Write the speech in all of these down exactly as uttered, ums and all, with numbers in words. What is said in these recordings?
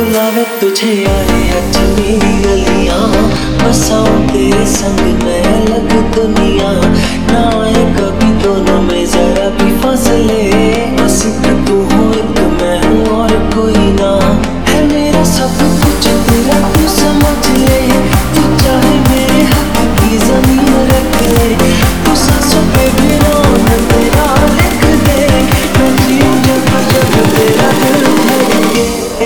बुलावे तुझे यारे आज मेरी गलियां, बसाऊं तेरे संग मैं अलग दुनिया। ना आए कभी दोनों में जरा भी फासले, बस एक तू हो एक मैं हूँ और कोई ना। है मेरा सब कुछ तेरा तू समझ ले, तू चाहे मेरे हक की जमीन रख ले। तू सांसों पे भी नाम तेरा लिख दे, मैं जीऊं जब जब तेरा दिल धड़के।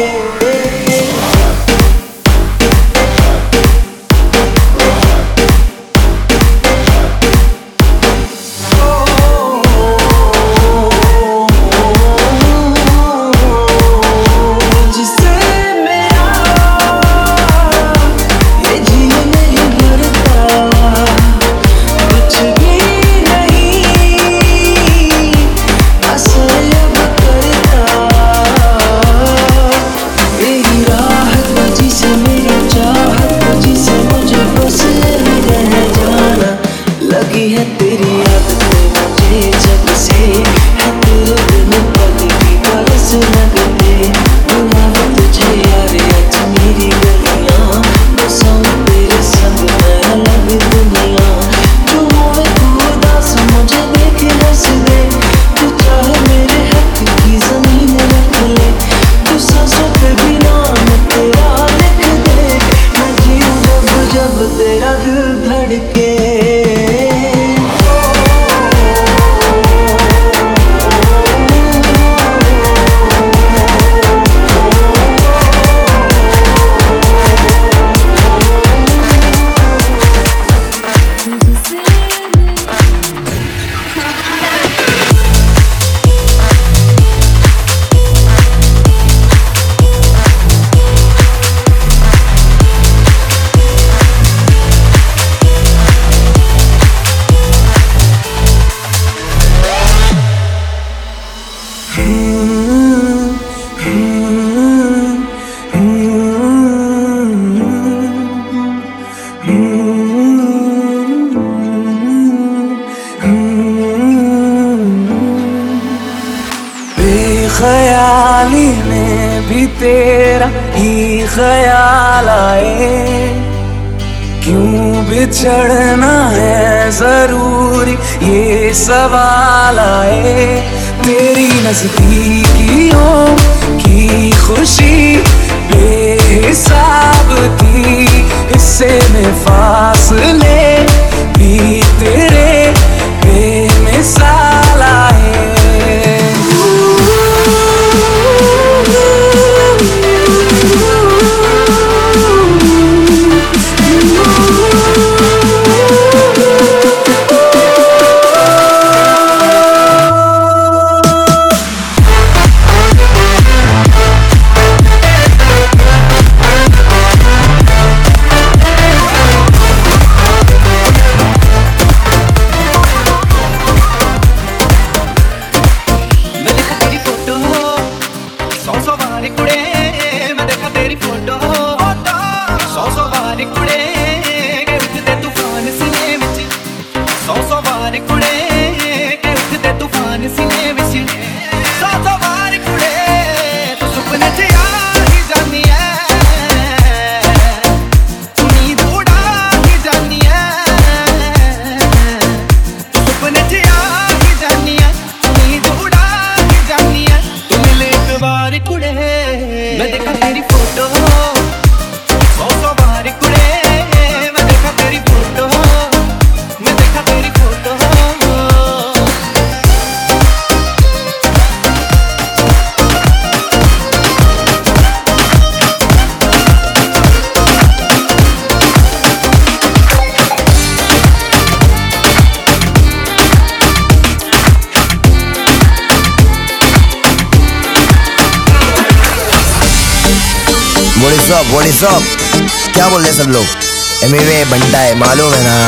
ख्याली में भी तेरा ही ख्याल आए, क्यों बिछड़ना है जरूरी ये सवाल आए। तेरी नजदीकियों की खुशी बेहिसाब थी, हिस्से में फासले भी तेरे बेमिसाल आए। What is up? What is up? क्या बोल रहे सब लोग? एमिवे बंटा है, मालूम है ना।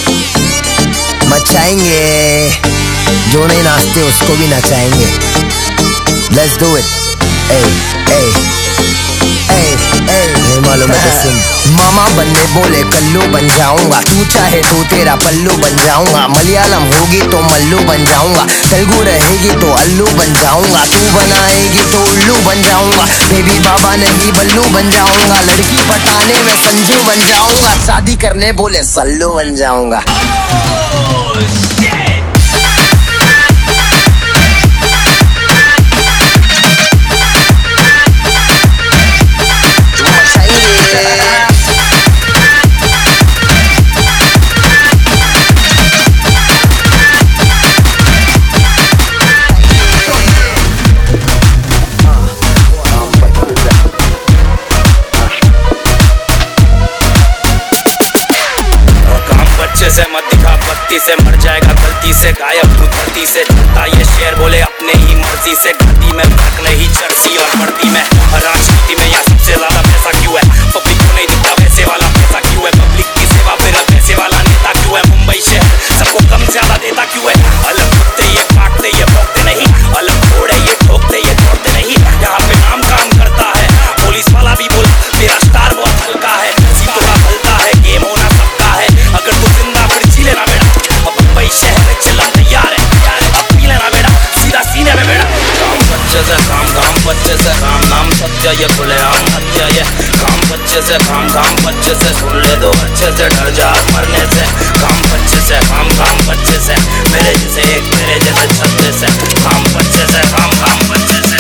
मचाएंगे, जो नहीं नाचते उसको भी नचाएंगे। Let's do it. Hey, hey, hey, hey, hey, मालूम। मालूम है तो सुन। मामा बनने बोले कल्लू बन जाऊंगा, तू चाहे तो तेरा पल्लू बन जाऊंगा। मलयालम होगी तो मल्लू बन जाऊंगा, तेलुगु रहेगी तो अल्लू बन जाऊंगा। तू बनाएगी तो उल्लू बन जाऊंगा, बेबी बाबा नहीं बल्लू बन जाऊंगा। लड़की पटाने में संजू बन जाऊंगा, शादी करने बोले सल्लू बन जाऊंगा। से मत दिखा बत्ती से, मर जाएगा गलती से, गायब तू धरती से। चलता ये शेर बोले अपने ही मर्जी से, घाटी में फर्क नहीं चर्सी और मर्दी में। राजनीति में यहाँ सबसे ज्यादा पैसा क्यों है, पब्लिक को नहीं दिखता वैसे वाला पैसा क्यों है। पब्लिक की सेवा फिर पैसे वाला नेता क्यों है। मुंबई शहर सबको कम ज्यादा देता क्यों है। अलग कुत्ते ये काटते ये भोगते नहीं, अलग घोड़े ये ठोकते ये दौड़ते नहीं। यहाँ पे नाम काम करता है पुलिस वाला भी बोला तेरा स्टार बहुत हल्का है। सीटों का फलता है गेम होना सबका है, अगर तू जिंदा फिर जी लेना बेटा। अब मुंबई शहर में चलना तैयार है, अब पी लेना बेटा सीधा सीने में बेटा। काम बच्चे से काम काम बच्चे से काम, नाम सच्चा ये खुलेआम हत्या ये। काम बच्चे से काम काम बच्चे से, सुन ले दो अच्छे से डर जा मरने से। काम बच्चे से काम काम बच्चे से, मेरे जैसे एक मेरे जैसे छत्ते से। काम बच्चे से काम काम बच्चे से।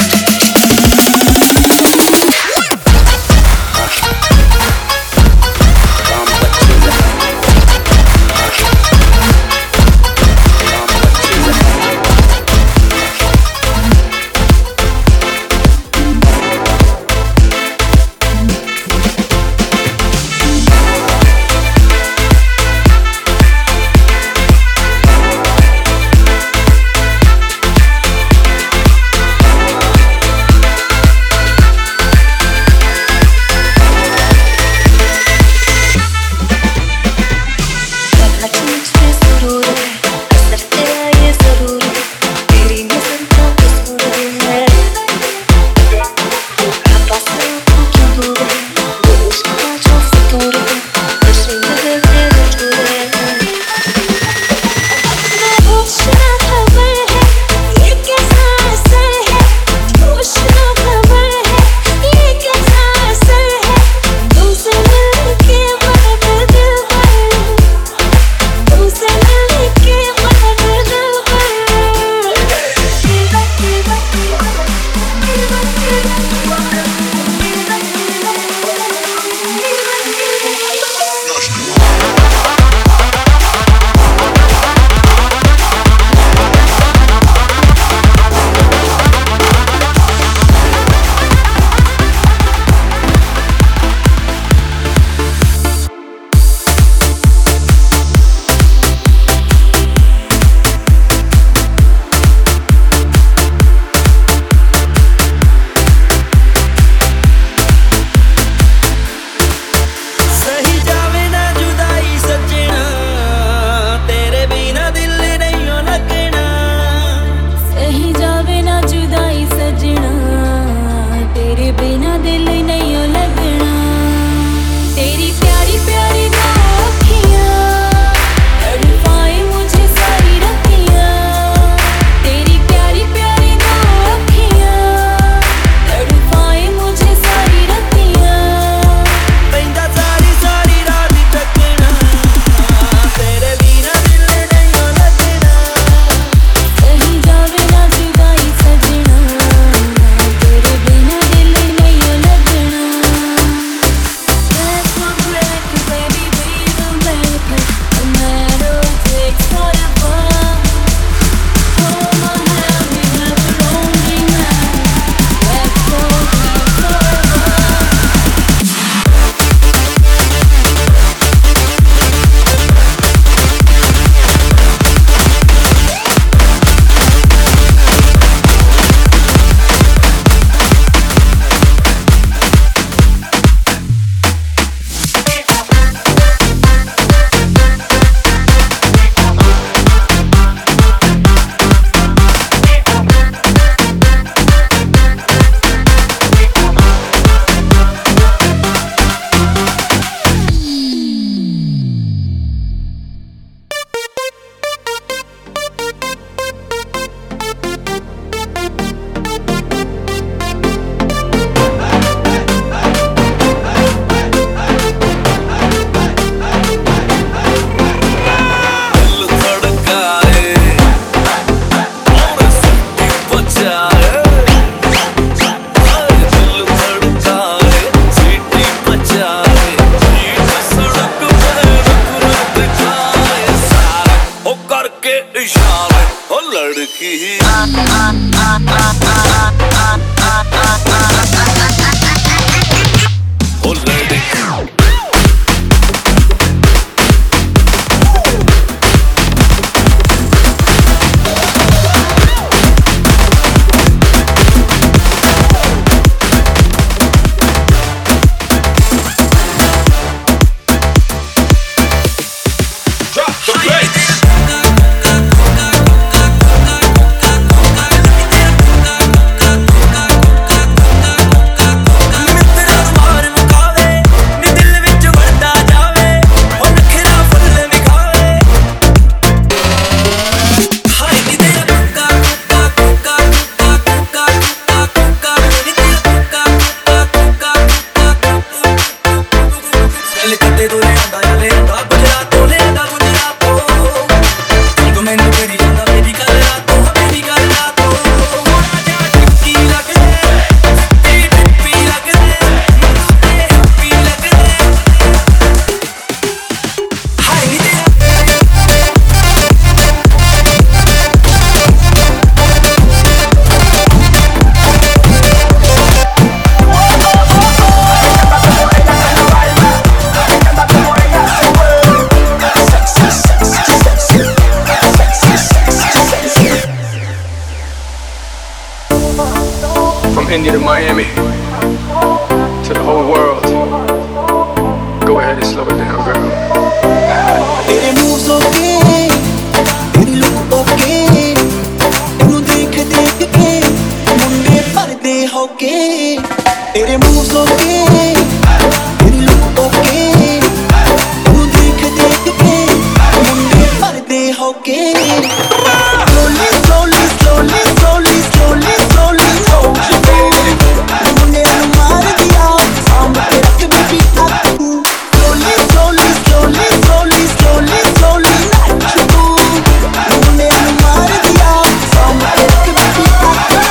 India to Miami, to the whole world. Go ahead and slow it down, girl. तेरे moves okay, तेरी look okay, तू देख देख के मुंडे पर्दे होके. तेरे moves okay, तेरी look okay, तू देख देख के मुंडे पर्दे होके. Slowly, slowly, slowly, slowly, slowly, slowly, hold you baby. मुंडे मार दिया, साम पे रख baby तू. Slowly, slowly, slowly, slowly, slowly, slowly, let you go. मुंडे मार दिया, साम पे रख baby तू.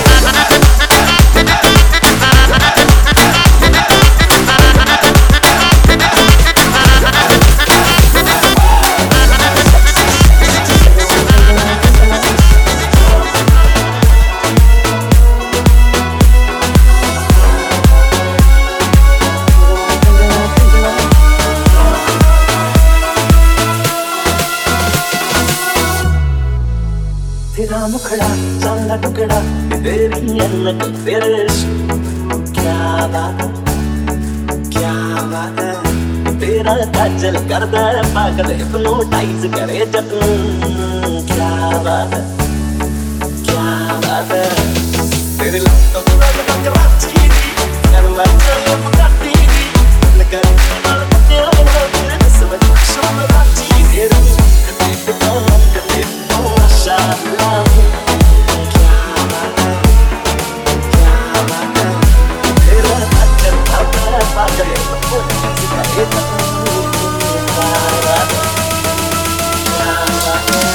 तेरा मुखड़ा चांदा टुकड़ा तेरी अन्नत तेरे क्या बात क्या बात है तेरा काजल करदा है पागल हिप्नोटाइज करे जब क्या बात है क्या बात है तेरे लफ्ज़ों को लगा कराची करवा चलो पकाती लगा मार के आओ तेरे समझ शोर राची तेरे कते कौन कते माशाअल्लाह क्या बात है क्या बात है तेरा काजल करदा है पागल हिप्नोटाइज करे जब क्या बात है क्या बात है.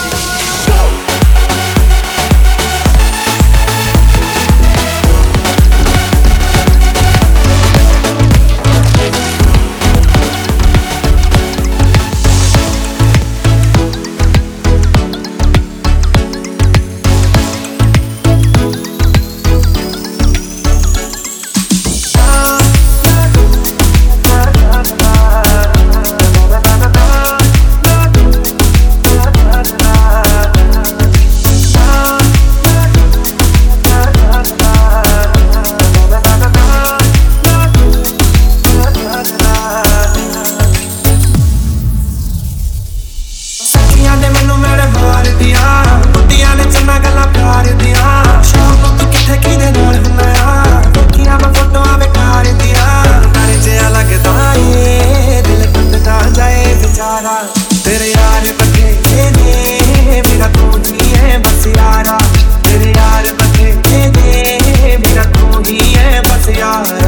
तेरे यार बथे ने मेरा तू ही है बस यारा. तेरे यार बथे ने मेरा तू ही है बस यारा.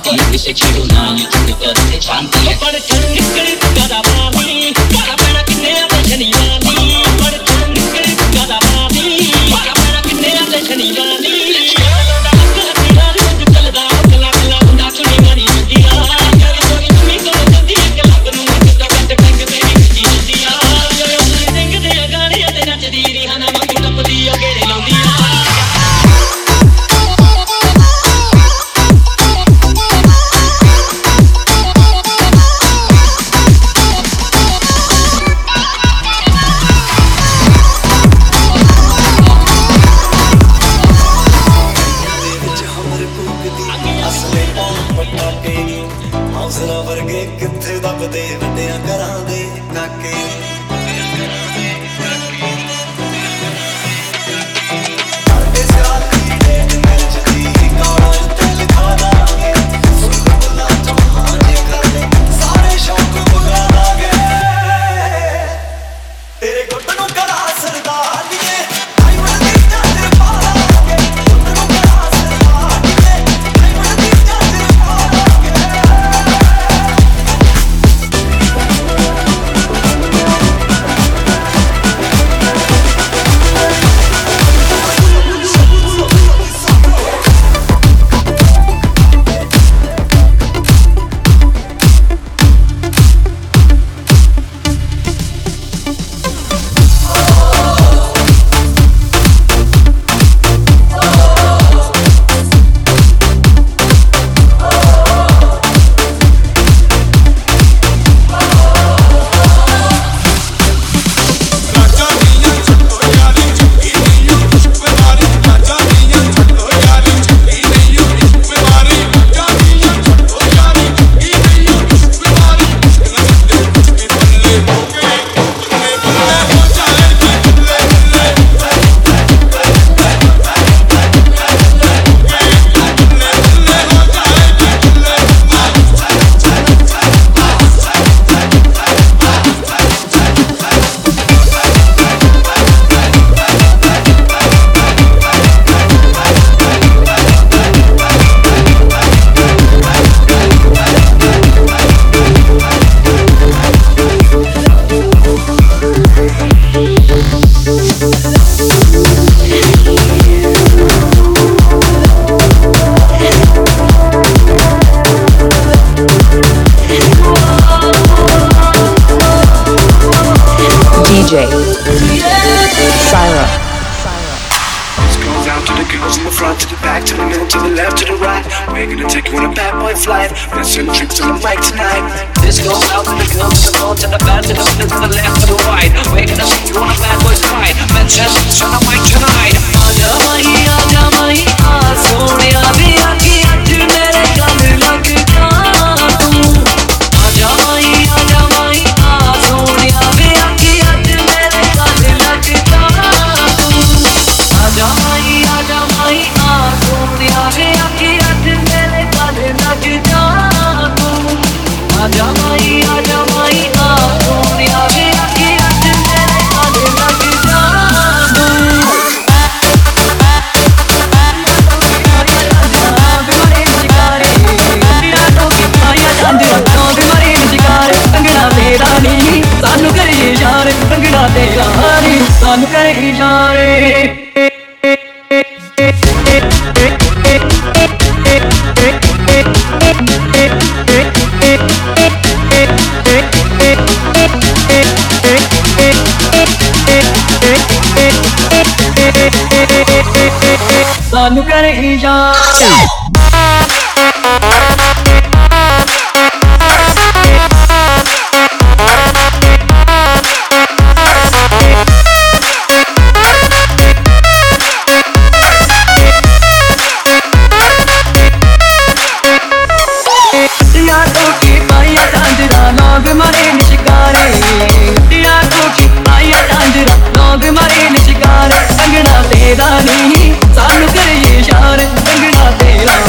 Baby say chill now, you think you got the chance. But it's turn nickeli gada bani, gada bana kinne attention bani. But it's turn nickeli gada bani, gada bana kinne attention bani. ਹੌਸਲਾ ਵਰਗੇ ਕਿੱਥੇ ਦੱਬਦੇ ਵੱਡਿਆਂ ਘਰਾਂ ਦੇ ਕਾਕੇ ਕਰਦੇ ਸਿਆਲ ਦੀ date ਮਿਲਦੀ ਕਾਲਾਂ ਉੱਤੇ ਲਿਖਾ ਦਾਂਗੇ ਸੁਣ ਬੁੱਲਾ ਤੋਂ ਹਾਜੇ ਕਰਦੇ ਸਾਰੇ ਸ਼ੌਕ ਬੁਲਾ ਦਾਂਗੇ ਤੇਰੇ ਗੁੱਟ ਨੂੰ ਕਰਾ ਸਰਦਾਰ ਨੀਏ ਡਾਇਮੰਡ ਦੀ ਚਾਦਰ ਪਾ ਲਾਂਗੇ ਗੁੱਟ ਨੂੰ ਕਰਾ ਸਰਦਾਰ ਨੀਏ ਡਾਇਮੰਡ ਦੀ ਚਾਦਰ ਪਾ ਲਾਂਗੇ ਸਾਨੂੰ ਕਰੇ ਜਾਨ ਸਾਨੂੰ ਕਰੇ ਇਸ਼ਾਰੇ ਅੰਗਣਾ ਤੇਰਾ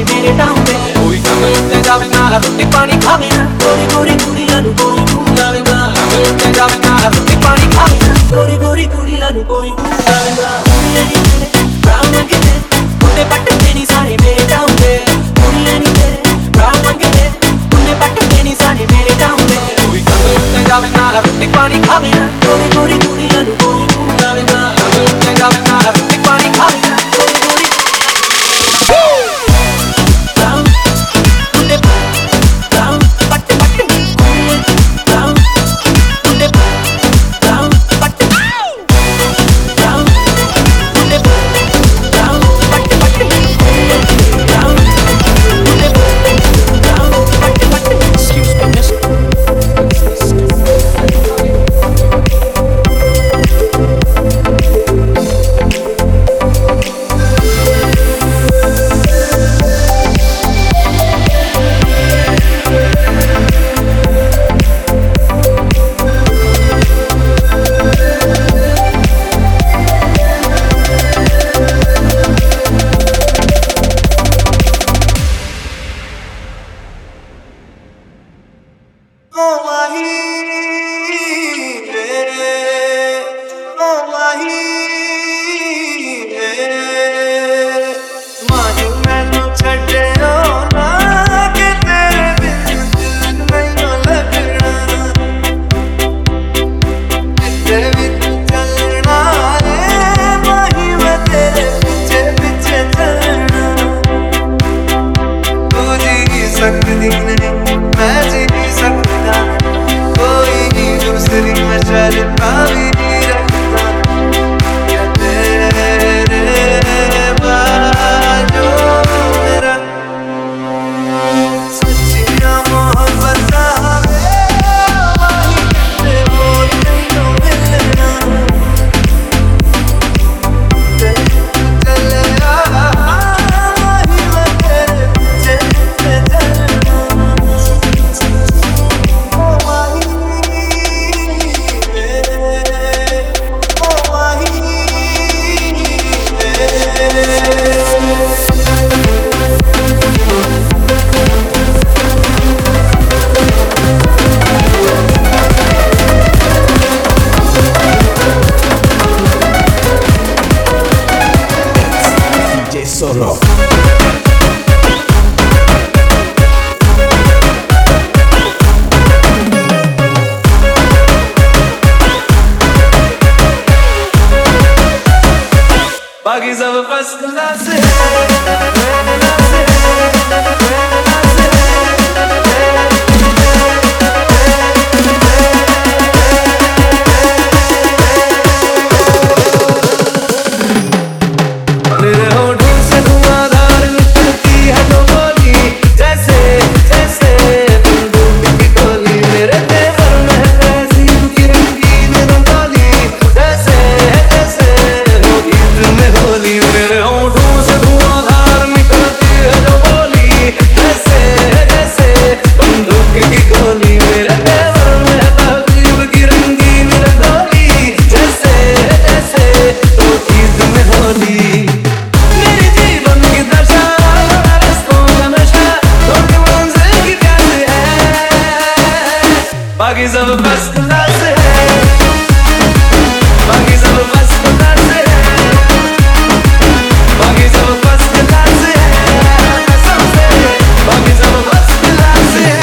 सारे मेरे टाउन पे कोई कम उत्ते जावे ना रोटी पानी खावे ना गोरी गोरी कुड़ियां नु कोई घुमावे ना उत्ते जावे ना रोटी पानी खावे ना गोरी गोरी कुड़ियां नु कोई घुमावे ना कुड़ियां नी तेरे ब्राउन रंग के मुंडे पट्टे नी सारे मेरे टाउन पे कुड़ियां नी तेरे ब्राउन रंग के मुंडे पट्टे नी सारे मेरे टाउन पे कोई कम उत्ते जावे ना रोटी पानी खावे ना गोरी गोरी कुड़ियां नु कोई घुमावे ना उत्ते जावे ना रोटी पानी खावे ना गोरी गोरी बाकी सब फर्स्ट क्लास है बाकी सब फर्स्ट क्लास है बाकी सब फर्स्ट क्लास है बाकी सब फर्स्ट क्लास है सबसे बाकी सब फर्स्ट क्लास है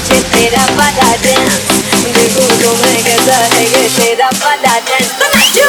मुझे तेरा वाला डांस, देखो तुम्हें कैसा है ये तेरा वाला डांस, तो नाचो।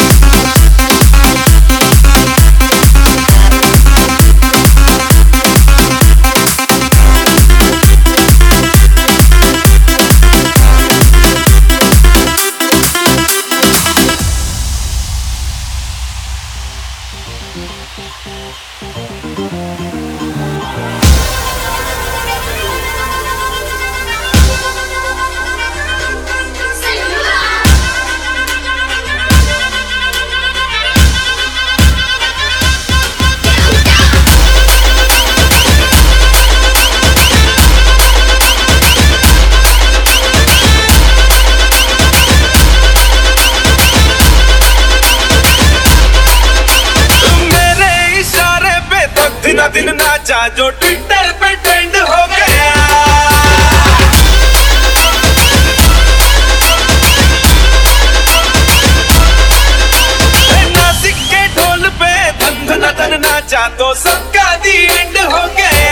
दिन दिन नाचा जो ट्विटर पे ट्रेंड हो गया, नासिक के ढोल पे धन धन धन नाचा तो सबका दी एंड हो गया।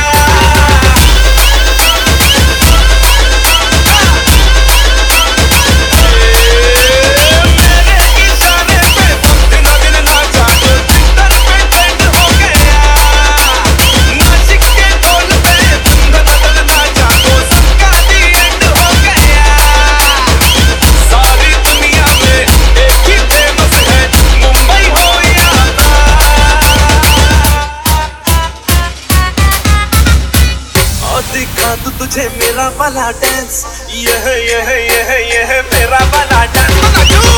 दिखा तू तुझे मेरा वाला डांस, यह यह यह यह मेरा वाला डांस।